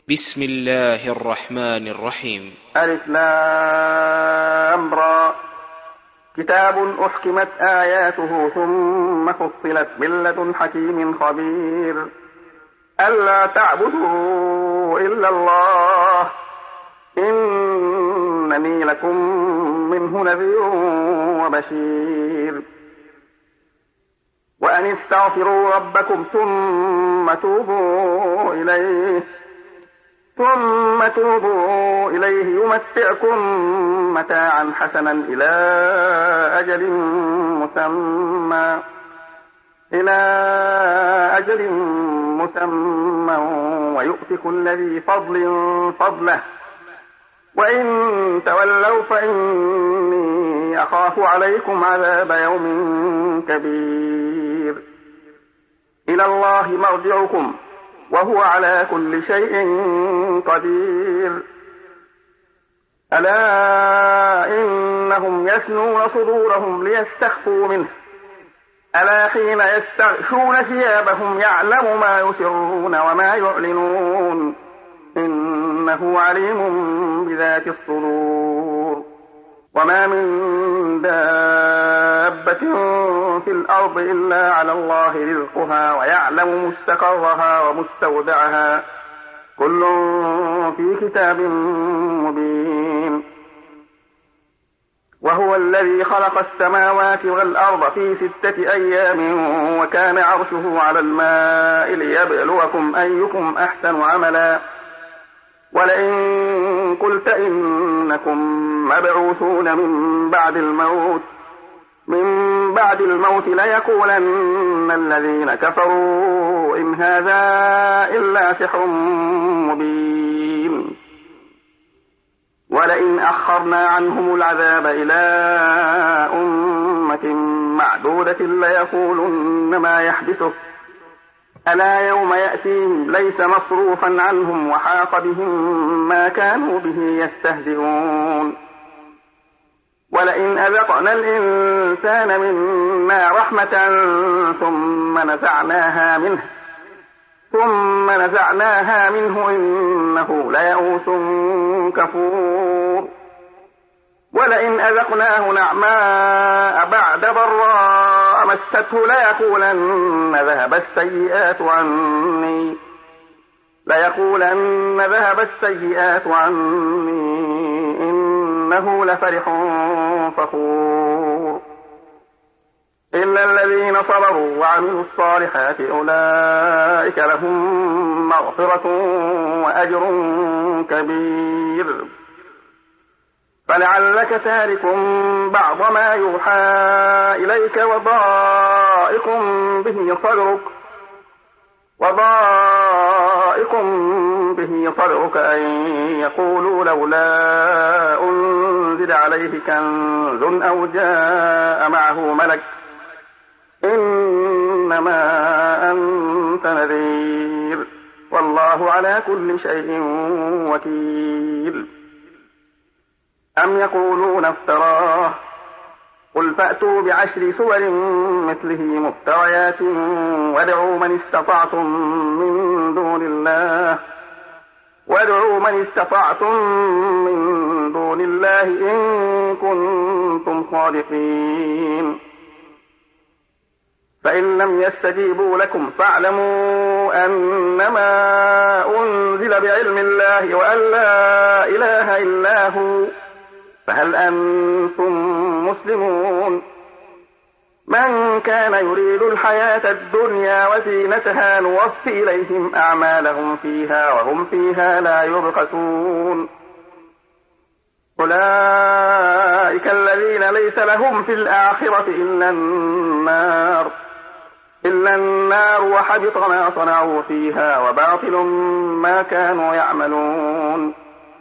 بسم الله الرحمن الرحيم. ألف لام را كتاب أحكمت آياته ثم فصلت من لدن حكيم خبير ألا تعبدوا إلا الله إنني لكم منه نذير وبشير وأن استغفروا ربكم ثم توبوا إليه يمتعكم متاعا حسنا إلى أجل مسمى ويؤت كل ذي فضل فضله وإن تولوا فإني أخاف عليكم عذاب يوم كبير إلى الله مرجعكم وهو على كل شيء قدير ألا إنهم يثنون صدورهم ليستخفوا منه ألا حين يستغشون ثيابهم يعلم ما يسرون وما يعلنون إنه عليم بذات الصدور وما من دابة في الأرض إلا على الله رزقها ويعلم مستقرها ومستودعها كل في كتاب مبين وهو الذي خلق السماوات والأرض في 6 أيام وكان عرشه على الماء ليبلوكم أيكم أحسن عملا ولئن قلت إنكم مبعوثون من بعد الموت ليقولن الذين كفروا إن هذا إلا سحر مبين ولئن أخرنا عنهم العذاب إلى أمة معدودة ليقولن ما يحدثه ألا يوم يأتيهم ليس مصروفا عنهم وحاق بهم ما كانوا به يستهزئون ولئن أذقنا الإنسان منا رحمة ثم نزعناها منه إنه ليئوس كفور ولئن أذقناه نعماء بعد ضراء مسته ليقولن ذهب السيئات عني إنه لفرح فخور إلا الذين صبروا وعملوا الصالحات أولئك لهم مغفرة وأجر كبير فلعلك تارك بعض ما يوحى إليك وضائق به صدرك أن يقولوا لولا أنزل عليه كنز أو جاء معه ملك إنما أنت نذير والله على كل شيء وكيل أم يقولون افتراه قل فأتوا ب10 سور مثله مفتريات وادعوا من استطعتم من دون الله إن كنتم صادقين فإن لم يستجيبوا لكم فاعلموا أنما أنزل بعلم الله وأن لا إله إلا هو فهل أنتم مسلمون من كان يريد الحياة الدنيا وزينتها نوفي إليهم أعمالهم فيها وهم فيها لا يبخسون أولئك الذين ليس لهم في الآخرة إلا النار وحبط ما صنعوا فيها وباطل ما كانوا يعملون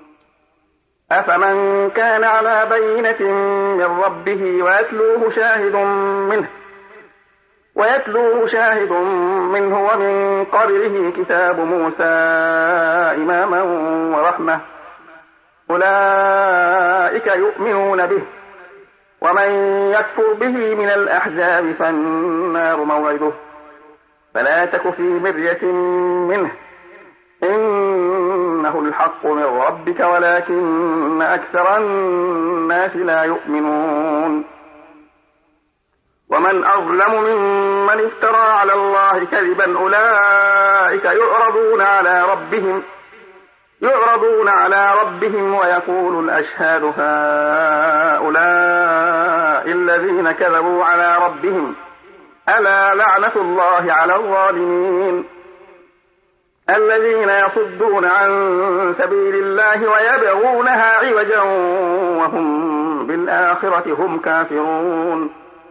أفمن كان على بينة من ربه ويتلوه شاهد منه ومن قبله كتاب موسى إماما ورحمة أولئك يؤمنون به ومن يكفر به من الأحزاب فالنار موعده فلا تك في مرية منه أنه الحق من ربك ولكن أكثر الناس لا يؤمنون. ومن أظلم ممن افترى على الله كذبا أولئك يعرضون على ربهم ويقول الأشهاد هؤلاء الذين كذبوا على ربهم ألا لعنة الله على الظالمين الذين يصدون عن سبيل الله ويبغونها عوجا وهم بالآخرة هم كافرون.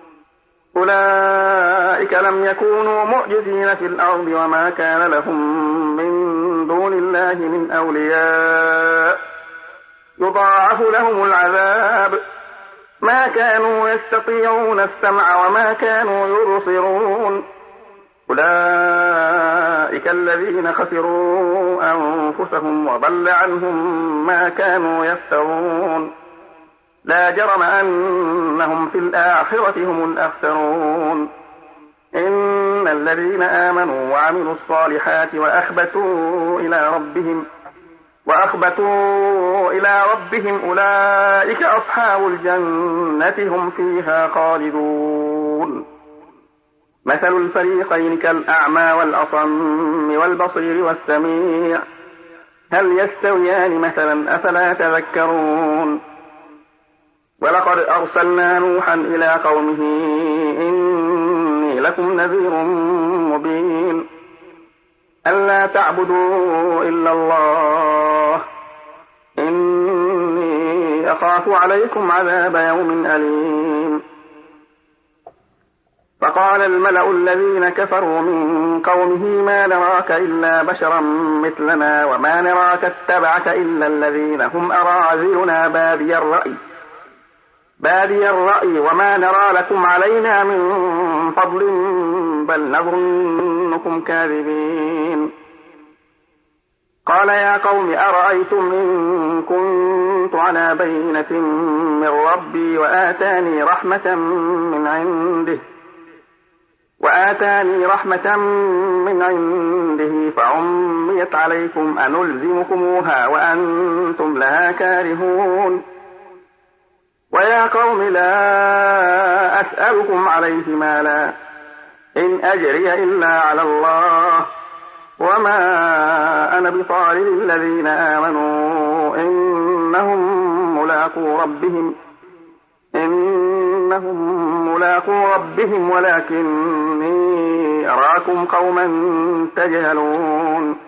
أولئك لم يكونوا معجزين في الأرض وما كان لهم من دون الله من أولياء يضاعف لهم العذاب ما كانوا يستطيعون السمع وما كانوا يبصرون. أولئك الذين خسروا أنفسهم وضل عنهم ما كانوا يفترون. لا جرم أنهم في الآخرة هم الأخسرون. إن الذين آمنوا وعملوا الصالحات وأخبتوا إلى ربهم أولئك أصحاب الجنة هم فيها خالدون. مثل الفريقين كالأعمى والأصم والبصير والسميع هل يستويان مثلا أفلا تذكرون. ولقد أرسلنا نوحا إلى قومه إني لكم نذير مبين ألا تعبدوا إلا الله إني أخاف عليكم عذاب يوم أليم. فقال الملأ الذين كفروا من قومه ما نراك إلا بشرا مثلنا وما نراك اتبعك إلا الذين هم أراذلنا بادي الرأي وما نرى لكم علينا من فضل بل نظنكم كاذبين. قال يا قوم أرأيتم إن كنت على بينة من ربي وآتاني رحمة من عنده فعميت عليكم أنلزمكموها وأنتم لها كارهون. ويا قوم لا أسألكم عليه مالا إن أجري إلا على الله وما أنا بطارد الذين آمنوا إنهم ملاقو ربهم ولكني أراكم قوما تجهلون.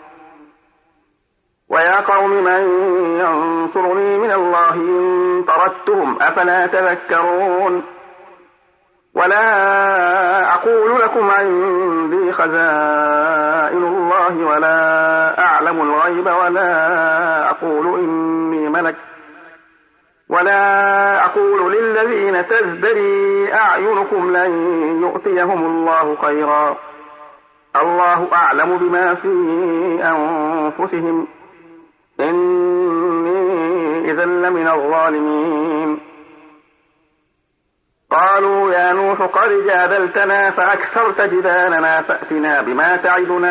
ويا قوم من ينصرني من الله إن طردتهم أفلا تذكرون. ولا أقول لكم عندي خزائن الله ولا أعلم الغيب ولا أقول إني ملك ولا أقول للذين تزدري أعينكم لن يؤتيهم الله خيرا الله أعلم بما في أنفسهم إني إذا لمن الظالمين. قالوا يا نوح قد جادلتنا فأكثرت جدالنا فأتنا بما تعدنا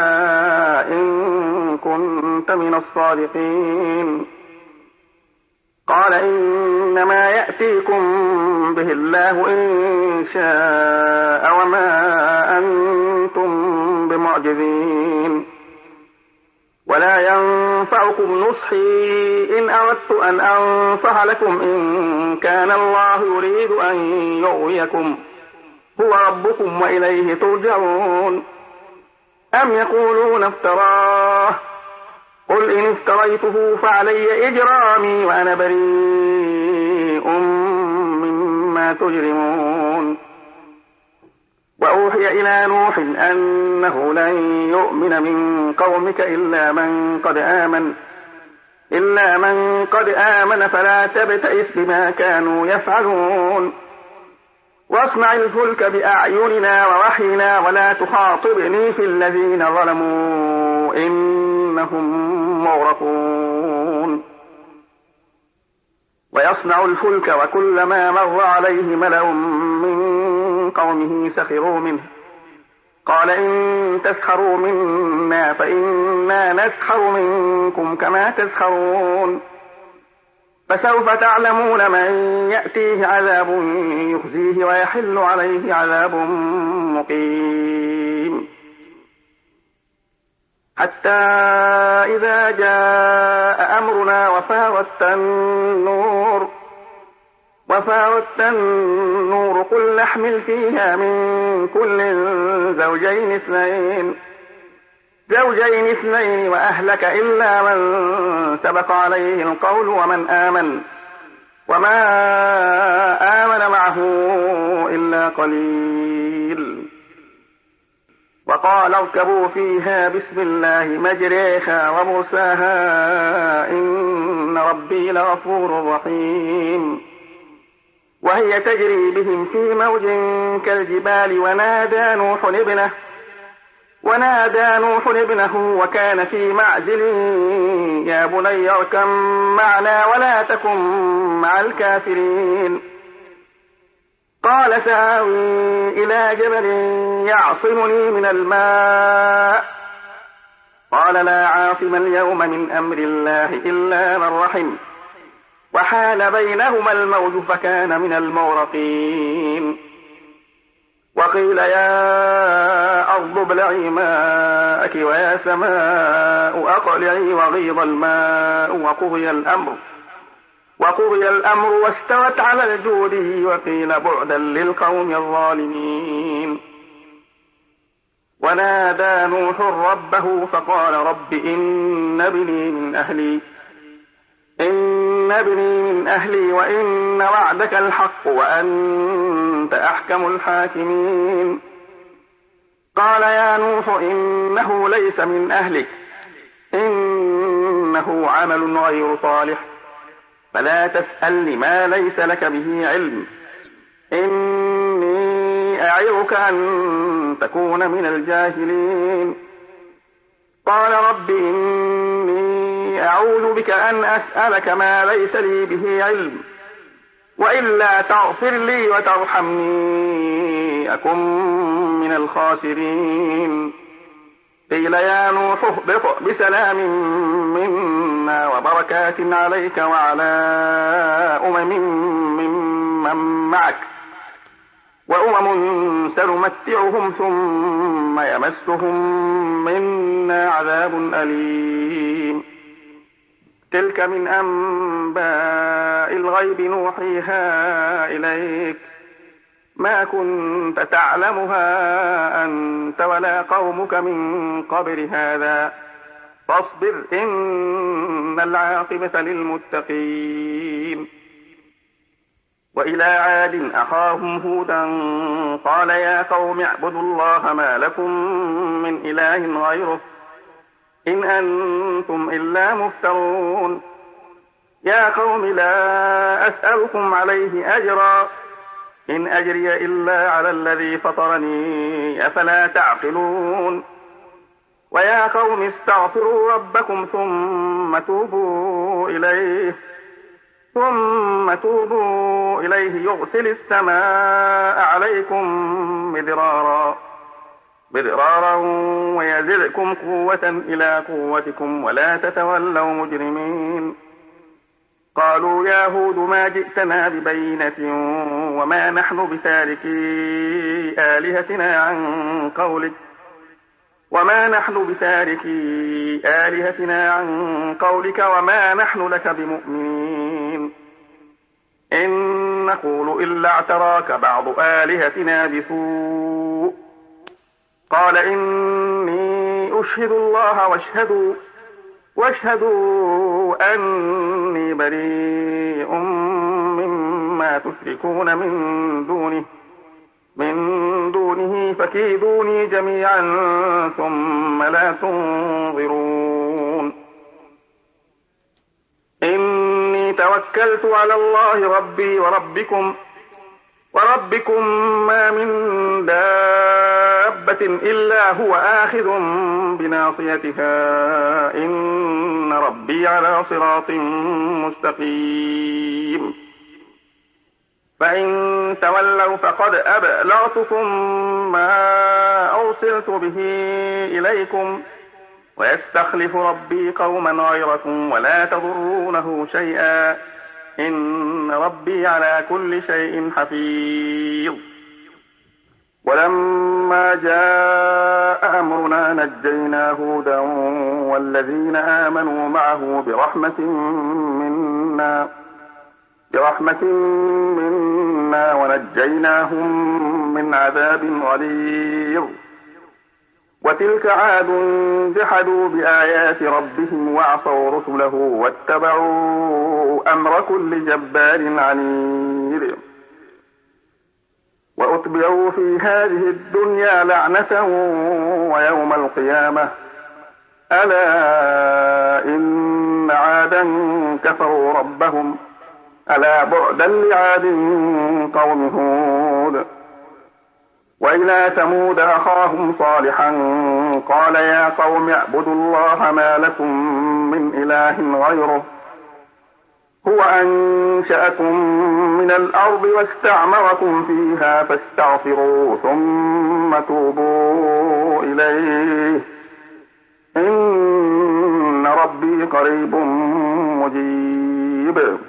إن كنت من الصادقين. قال إنما يأتيكم به الله إن شاء وما أنتم بمعجزين. ولا ينفعكم نصحي إن أردت أن أنصح لكم إن كان الله يريد أن يغويكم هو ربكم وإليه ترجعون. أم يقولون افتراه قل إن افتريته فعلي إجرامي وأنا بريء مما تجرمون. وأوحي إلى نوح أنه لن يؤمن من قومك إلا من قد آمن فلا تبتئس بما كانوا يفعلون. واصنع الفلك بأعيننا ووحينا ولا تخاطبني في الذين ظلموا إنهم مغرقون. ويصنع الفلك وكلما مر عليه ملأ من قومه سخروا منه قال إن تسخروا منا فإنا نسخر منكم كما تسخرون فسوف تعلمون من يأتيه عذاب يخزيه ويحل عليه عذاب مقيم حتى إذا جاء أمرنا وفارت النور قل نحمل فيها من كل زوجين اثنين وأهلك إلا من سبق عليه القول وما آمن معه إلا قليل وقال اركبوا فيها بسم الله مجريها ومرساها إن ربي لغفور رحيم وهي تجري بهم في موج كالجبال ونادى نوح ابنه وكان في معزل يا بني اركب معنا ولا تكن مع الكافرين قال سآوي إلى جبل يعصمني من الماء قال لا عاصم اليوم من أمر الله إلا من رحم وحال بينهما الموج فكان من المغرقين وقيل يا أرض ابلعي ماءك ويا سماء أقلعي وغيض الماء وقضي الأمر واستوت على الجود وقيل بعدا للقوم الظالمين ونادى نوح ربه فقال رب إن ابني من أهلي وإن وعدك الحق وأنت أحكم الحاكمين قال يا نوح إنه ليس من أهلك إنه عمل غير صالح فلا تسألني ما ليس لك به علم إني أعظك أن تكون من الجاهلين قال رب إني أعوذ بك أن أسألك ما ليس لي به علم وإلا تغفر لي وترحمني أكن من الخاسرين قيل يا نوح اهبط بسلام منا وبركات عليك وعلى ممن معك وأمم سنمتعهم ثم يمسهم منا عذاب أليم تلك من أنباء الغيب نوحيها إليك ما كنت تعلمها أنت ولا قومك من قبل هذا فاصبر إن العاقبة للمتقين وإلى عاد أخاهم هودا قال يا قوم اعبدوا الله ما لكم من إله غيره إن أنتم إلا مفترون يا قوم لا أسألكم عليه أجرا إن أجري إلا على الذي فطرني أفلا تعقلون ويا قوم استغفروا ربكم ثم توبوا إليه يرسل السماء عليكم مدرارا ويزدكم قوة إلى قوتكم ولا تتولوا مجرمين قالوا يا هود ما جئتنا ببينة وما نحن بتاركي آلهتنا عن قولك وما نحن لك بمؤمنين إن نقول إلا اعتراك بعض آلهتنا بسوء قال إني أشهد الله واشهدوا أني بريء مما تشركون من دونه فكيدوني جميعا ثم لا تنظرون إني توكلت على الله ربي وربكم ما من دابة إلا هو آخذ بناصيتها إن ربي على صراط مستقيم فإن تولوا فقد أبلغتكم ما أرسلت به إليكم ويستخلف ربي قوما غيركم ولا تضرونه شيئا إن ربي على كل شيء حفيظ. ولما جاء أمرنا نجينا هودا والذين آمنوا معه برحمة منا ونجيناهم من عذاب غليظ. وتلك عاد جحدوا بآيات ربهم وعصوا رسله واتبعوا أمر كل جبار عنيد. وأتبعوا في هذه الدنيا لعنة ويوم القيامة ألا إن عادا كفروا ربهم ألا بعدا لعاد قوم هود. وإلى ثمود أخاهم صالحا قال يا قوم اعبدوا الله ما لكم من إله غيره هو أنشأكم من الأرض واستعمركم فيها فاستغفروا ثم توبوا إليه إن ربي قريب مجيب.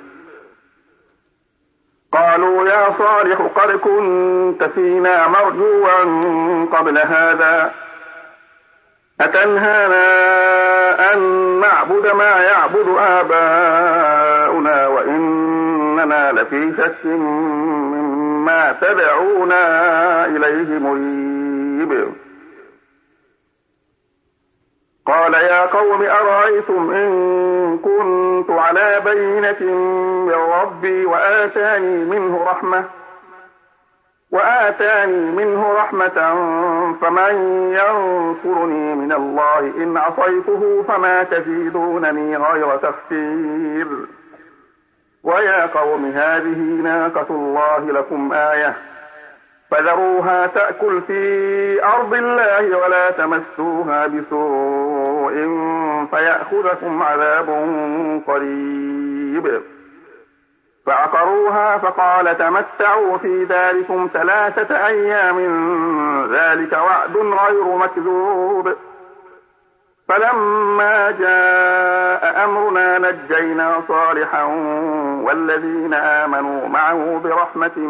قالوا يا صالح قد كنت فينا مرجوا قبل هذا أتنهانا أن نعبد ما يعبد آباؤنا وإننا لفي شك مما تدعونا إليه مريب. قال يا قوم أرأيتم إن كنت على بينة من ربي وآتاني منه رحمة فمن ينصرني من الله إن عصيته فما تزيدونني غير تخسير. ويا قوم هذه ناقة الله لكم آية فذروها تأكل في أرض الله ولا تمسوها بسوء فيأخذكم عذاب قريب. فعقروها فقال تمتعوا في داركم 3 أيام ذلك وعد غير مكذوب. فلما جاء أمرنا نجينا صالحا والذين آمنوا معه برحمة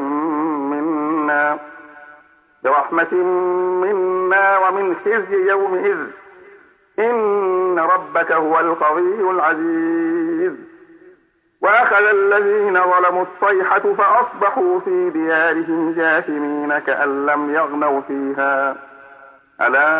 منا ومن خزي يومئذ إن ربك هو القوي العزيز. وأخذ الذين ظلموا الصيحة فأصبحوا في ديارهم جاثمين كأن لم يغنوا فيها ألا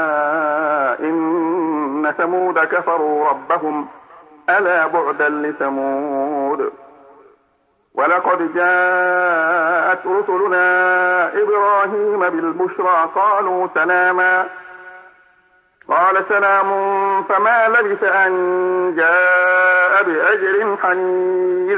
إن ثمود كفروا ربهم ألا بعدا لثمود. ولقد جاءت رسلنا إبراهيم بالبشرى قالوا سلاما قال سلام فما لبث أن جاء بأجر حنيذ.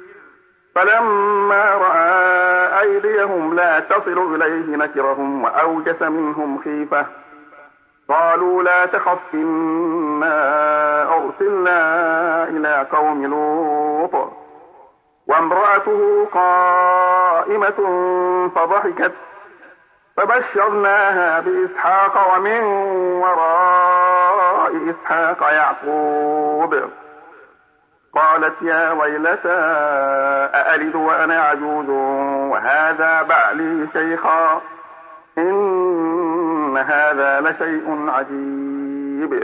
فلما رأى أيديهم لا تصل إليه نكرهم وأوجس منهم خيفة قالوا لا تخف إنا أرسلنا إلى قوم لوط وامرأته قائمة فضحكت فبشرناها بإسحاق ومن وراء إسحاق يعقوب. قالت يا ويلتى أألد وأنا عجوز وهذا بعلي شيخا إن هذا لشيء عجيب.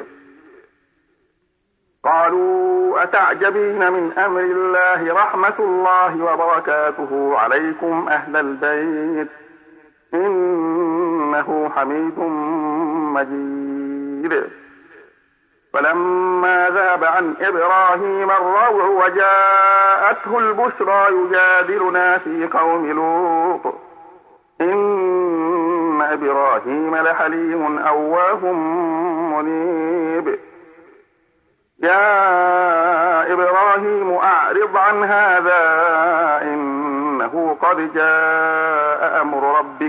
قالوا أتعجبين من أمر الله رحمة الله وبركاته عليكم أهل البيت إنه حميد مجيد. فلما ذهب عن إبراهيم الروع وجاءته البشرى يجادلنا في قوم لوط إن إبراهيم لحليم أواه منيب. يا إبراهيم أعرض عن هذا إنه قد جاء أمر ربك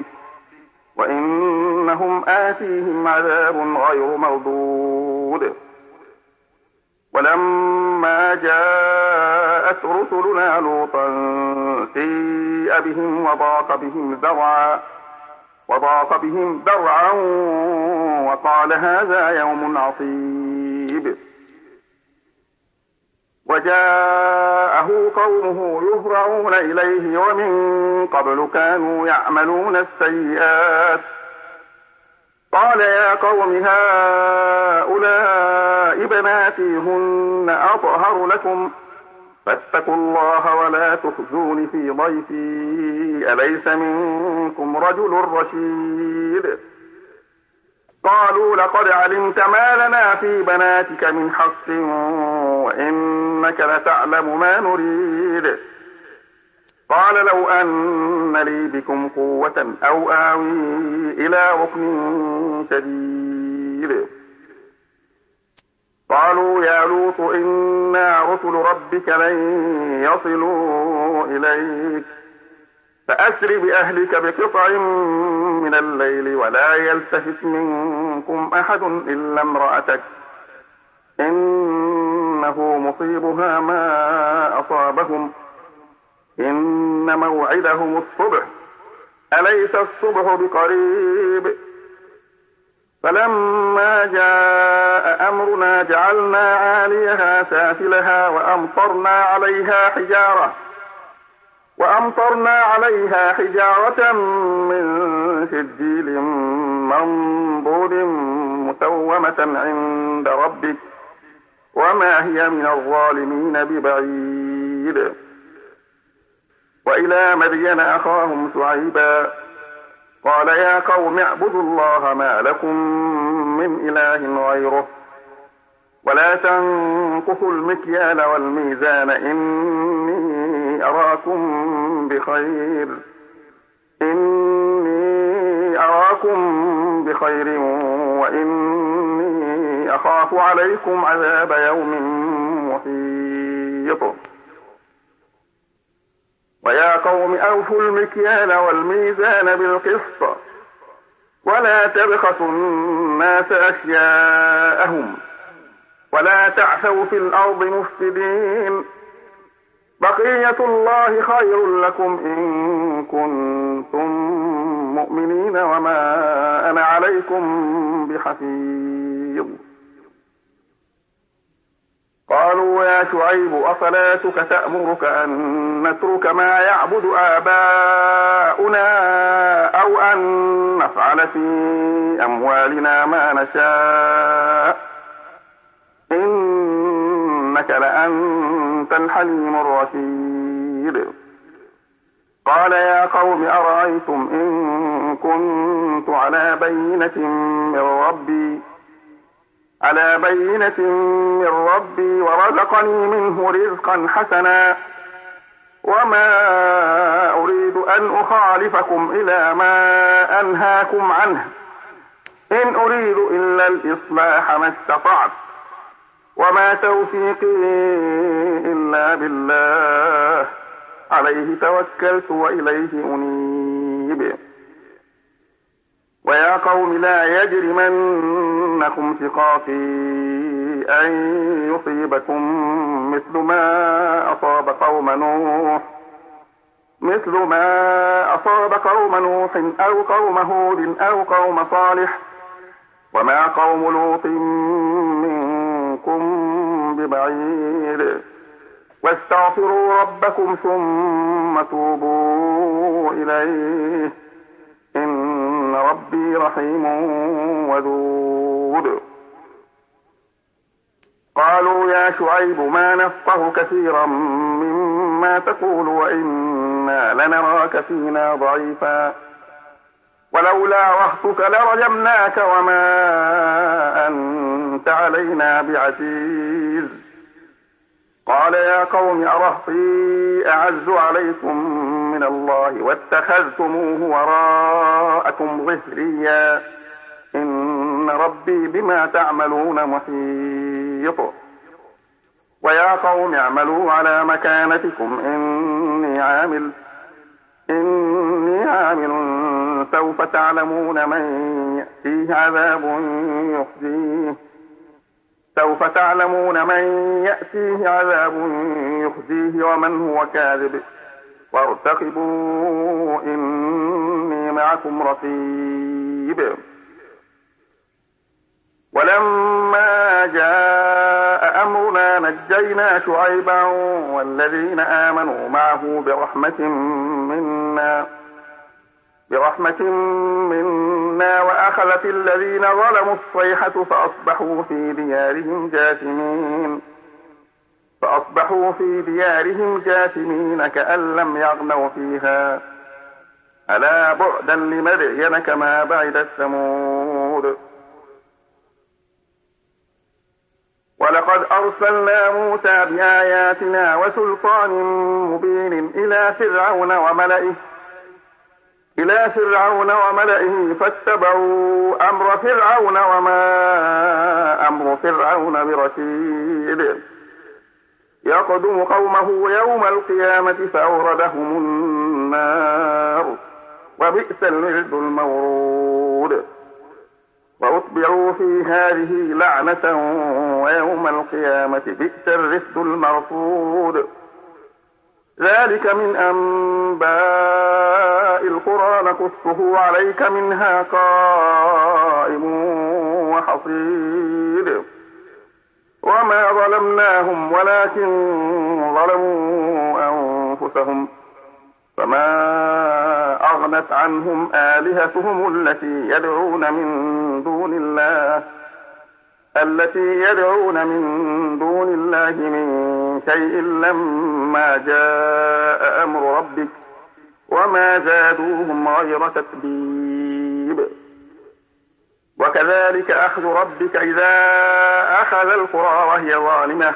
وإنهم آتيهم عذاب غير مردود. ولما جاء جاءت رسلنا لوطا سيء بهم وضاق بهم ذرعا وقال هذا يوم عصيب. وجاءه قومه يهرعون إليه ومن قبل كانوا يعملون السيئات. قال يا قوم هؤلاء بناتي هن أطهر لكم فاتقوا الله ولا تخزون في ضيفي أليس منكم رجل رشيد. قالوا لقد علمت ما لنا في بناتك من حق وإنك لتعلم ما نريد. قال لو أن لي بكم قوة أو آوي إلى ركن شديد. قالوا يا لوط إنا رسل ربك لن يصلوا إليك فأسر بأهلك بقطع من الليل ولا يلتفت منكم أحد إلا امرأتك إنه مصيبها ما أصابهم إن موعدهم الصبح أليس الصبح بقريب. فلما جاء أمرنا جعلنا عاليها سافلها وأمطرنا عليها حجارة من سجيل منضود مسومة عند ربك وما هي من الظالمين ببعيد. وإلى مدين أخاهم شعيبا قال يا قوم اعبدوا الله ما لكم من إله غيره ولا تنقصوا المكيال والميزان إني أراكم بخير وإني أخاف عليكم عذاب يوم محيط. ويا قوم أوفوا المكيال والميزان بالقسط ولا تبخسوا الناس أشياءهم ولا تعثوا في الأرض مفسدين. بقية الله خير لكم إن كنتم مؤمنين وما أنا عليكم بحفيظ. قالوا يا شعيب أصلاتك تأمرك أن نترك ما يعبد آباؤنا أو أن نفعل في أموالنا ما نشاء إنك لأنت الحليم الرشيد. قال يا قوم أرأيتم إن كنت على بينة من ربي ورزقني منه رزقا حسنا وما أريد أن أخالفكم إلى ما أنهاكم عنه إن أريد إلا الإصلاح ما استطعت وما توفيقي إلا بالله عليه توكلت وإليه أنيب. ويا قوم لا يجرمنكم شقاقي أن يصيبكم مثل ما أصاب قوم نوح أو قوم هود أو قوم صالح وما قوم لوط منكم ببعيد. واستغفروا ربكم ثم توبوا إليه إن ربي رحيم ودود. قالوا يا شعيب ما نفقه كثيرا مما تقول وإنا لنراك فينا ضعيفا ولولا رهطك لرجمناك وما أنت علينا بعزيز. قال يا قوم أرهطي أعز عليكم من الله واتخذتموه وراءكم ظهريا إن ربي بما تعملون محيط. ويا قوم اعملوا على مكانتكم إني عامل سوف تعلمون من يأتيه عذاب يخزيه سوف تعلمون من يأتيه عذاب يخزيه ومن هو كاذب وارتقبوا إني معكم رقيب. ولما جاء أمرنا نجينا شعيبا والذين آمنوا معه برحمة منا وأخذت الذين ظلموا الصيحة فأصبحوا في ديارهم جاثمين كأن لم يغنوا فيها ألا بعدا لمدين كما بعدت ثمود. ولقد أرسلنا موسى بآياتنا وسلطان مبين إلى فرعون وملئه فاتبعوا أمر فرعون وما أمر فرعون برشيد يقدم قومه يوم القيامة فأوردهم النار وبئس الورد المورود. وأتبعوا في هذه لعنة ويوم القيامة بئس الرفد المرفود. ذلك من أنباء القرى نقصه عليك منها قائم وحصيد. وما ظلمناهم ولكن ظلموا أنفسهم فما أغنت عنهم آلهتهم التي يدعون من دون الله من شيء لما جاء أمر ربك وما زادوهم غير تتبيب. وكذلك أخذ ربك إذا أخذ القرى وهي ظالمة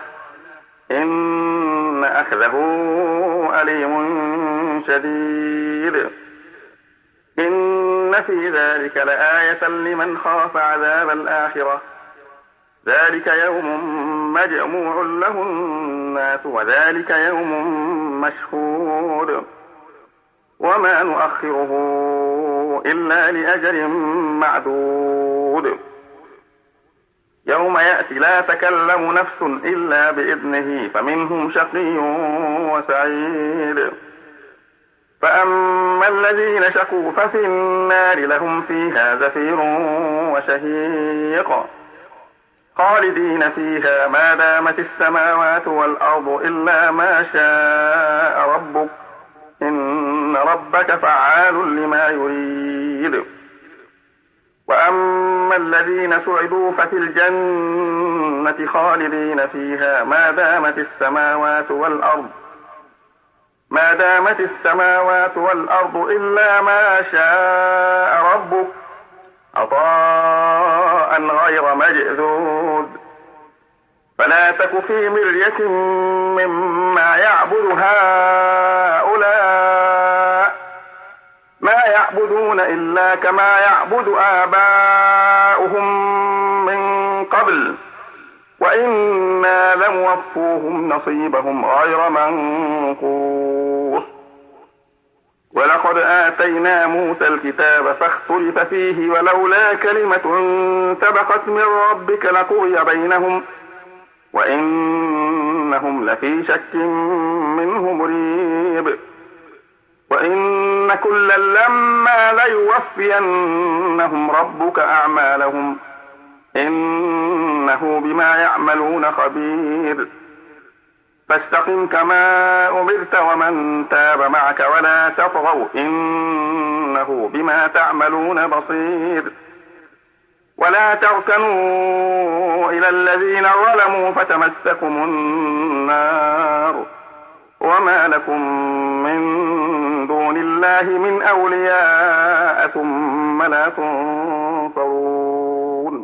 إن أخذه أليم شديد. إن في ذلك لآية لمن خاف عذاب الآخرة ذلك يوم مجموع له الناس وذلك يوم مشهود. وما نؤخره إلا لأجل معدود. يوم يأتي لا تكلم نفس إلا بإذنه فمنهم شقي وسعيد. فأما الذين شقوا ففي النار لهم فيها زفير وشهيق خالدين فيها ما دامت السماوات والأرض إلا ما شاء ربك إن ربك فعال لما يريد. وأما الذين سعدوا ففي الجنة خالدين فيها ما دامت السماوات والأرض إلا ما شاء ربك عطاء غير مجذوذ. فلا تك في مرية مما يعبد هؤلاء ما يعبدون إلا كما يعبد آباؤهم من قبل وإنا لموفوهم نصيبهم غير منقوص. ولقد آتينا موسى الكتاب فاختلف فيه ولولا كلمة سبقت من ربك لقضي بينهم وإنهم لفي شك منه مريب. وإن كلا لما ليوفينهم ربك أعمالهم إنه بما يعملون خبير. فاستقم كما أمرت ومن تاب معك ولا تطغوا إنه بما تعملون بصير. ولا تركنوا إلى الذين ظلموا فتمسكم النار وما لكم من دون الله من أولياء ثم لا تنصرون.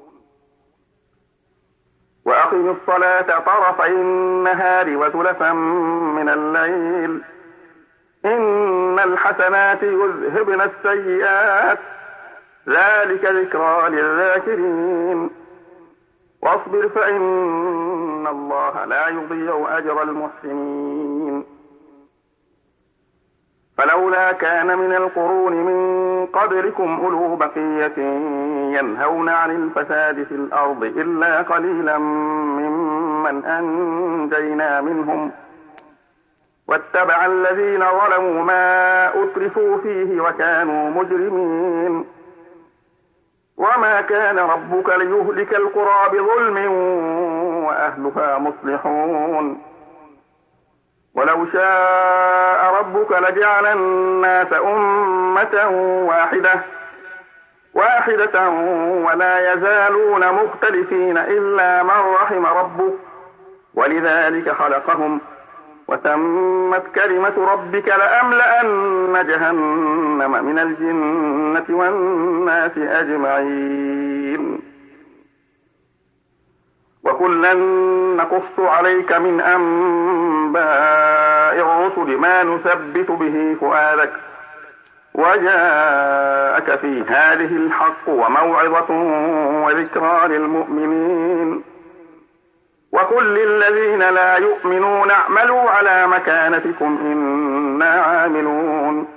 وأقم الصلاة طرفي النهار وزلفا من الليل إن الحسنات يذهبن السيئات ذلك ذكرى للذاكرين. واصبر فإن الله لا يضيع أجر المحسنين. فلولا كان من القرون من قبلكم أولو بقية ينهون عن الفساد في الأرض إلا قليلا ممن أنجينا منهم واتبع الذين ظلموا ما أترفوا فيه وكانوا مجرمين وما كان ربك ليهلك القرى بظلم وأهلها مصلحون ولو شاء ربك لجعل الناس أمة واحدة ولا يزالون مختلفين إلا من رحم ربك ولذلك خلقهم وتمت كلمة ربك لأملأن جهنم من الجنة والناس أجمعين وكلا نقص عليك من أنباء الرسل ما نثبت به فؤادك وجاءك في هذه الحق وموعظة وذكرى للمؤمنين وقل للذين لا يؤمنون اعملوا على مكانتكم إنا عاملون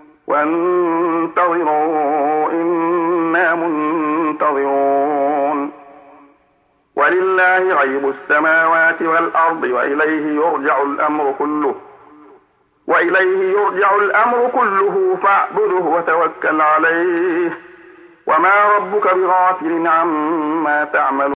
وانتظروا إنا منتظرون ولله غيب السماوات والأرض وإليه يرجع الأمر كله فاعبده وتوكل عليه وما ربك بغافل عما تعملون